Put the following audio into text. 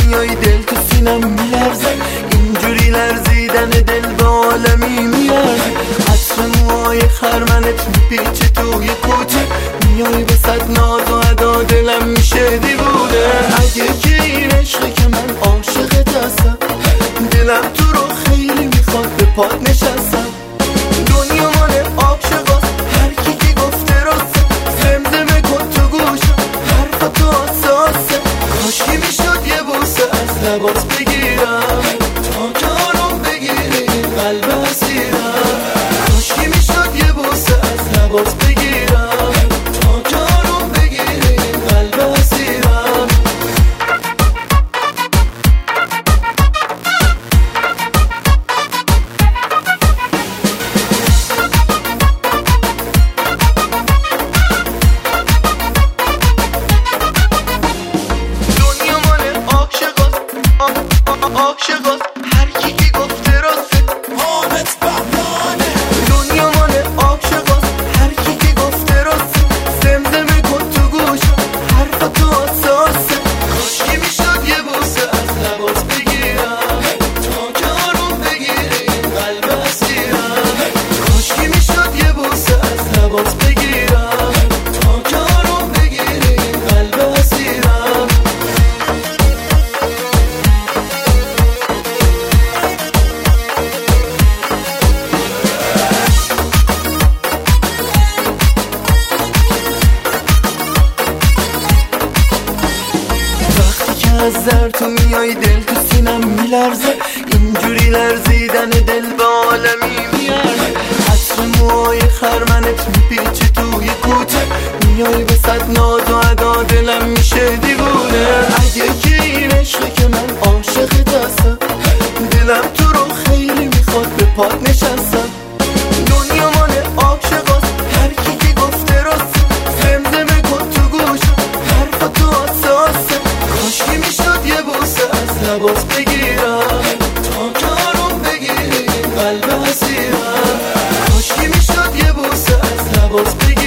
میای دل تو سینم میلرزه، اینجوری لرزیدن دل به عالمی میارزه. عطر موهای خرمنت میپیچه توی کوچه، میای به صد ناز و ادا دلم میشه دیوونه. اگه که این عشقه که من عاشقت هستم، دلم تو رو خیلی میخواد به پات نشستم. دنیا مال عاشقاست، هر کی که گفته راسته، زمزمه کن تو گوشم حرف تو حساسه. کاشکی میشد یه بوسه از لباس بگیرم تا که آروم بگیری این قلب اسیرم. کاشکی میشد یه بوسه از لباس بگیرم تا که آروم بگیری این قلب اسیرم. عاشقاست، هر کی که گفته راسته، حامت بهمانه. دنیا مال عاشقاست، هر کی که گفته راسته، زمزمه کن تو گوشم حرف تو حساسه. کاشکی میشد یه بوسه از لباس بگیرم تا که آروم بگیری این قلب اسیرم. کاشکی میشد یه بوسه از لباس بگیرم تا که آروم بگیری این قلب اسیرم. از در تو میای دل تو سینم میلرزه، اینجوری لرزیدن دل به عالمی میارزه. عطر موهای خرمنت میپیچه توی کوچه، میای به صد ناز و ادا دلم میشه دیوونه. اگه که این عشقه که من عاشقت هستم، دلم تو رو خیلی میخواد به پات نشستم. دنیا مال عاشقاست، هر کی که گفته راسته، زمزمه کن تو گوشم حرف تو حساسه. کاشکی میشد یه بوسه از لباس بگیرم تا که آروم بگیری این قلب اسیرم. کاشکی میشد یه بوسه از لباس بگیرم